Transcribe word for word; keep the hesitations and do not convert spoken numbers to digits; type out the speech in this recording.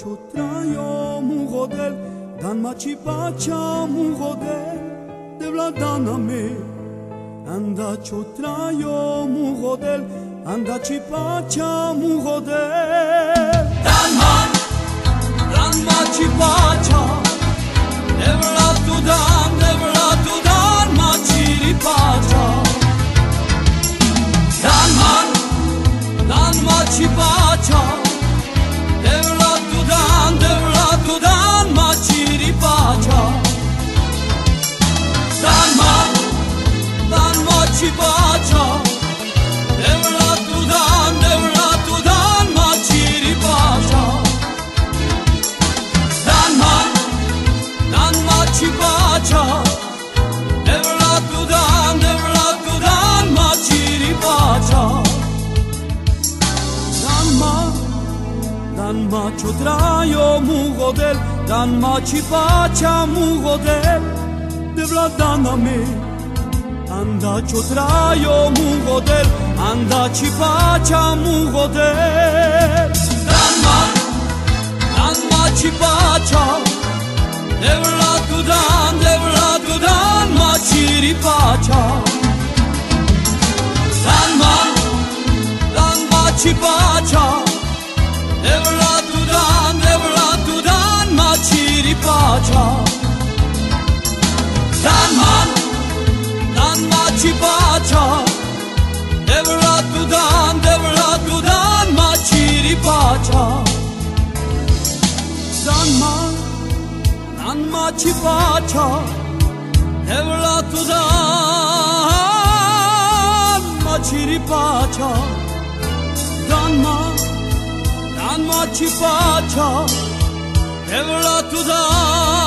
čotrajo mu hodel, dan mači pača mu hodel, de vladana me. Anda čotrajo mu hodel, anda či pača mu hodel. Dan ma, dan mači pača, de vladu dan, de vladu dan mači pača. Dan ma, dan mači pača, de vladu dan, de vladu dan mači pača. Dan ma, dan mači pača, de vladu dan, de vladu dan mači pača. Dan ma, dan mači pača, de vladu dan, de vladu dan mači pača. Dan ma, dan ma čotrajo mu hodel, dan mači pača mu hodel, de vladana me. Anda čotrajo mu hodel, anda či pača mu hodel. Dan ma, dan mači pača, de vladu dan, de vladu dan mači pača. Dan ma, dan mači pača, de vladu dan, de vladu dan mači pača. Dan ma, dan mači pača, de vladu dan, de vladu dan mači pača. Dan ma, dan mači pača, de vladu dan mači pača. Dan ma, dan mači pača, de vladu dan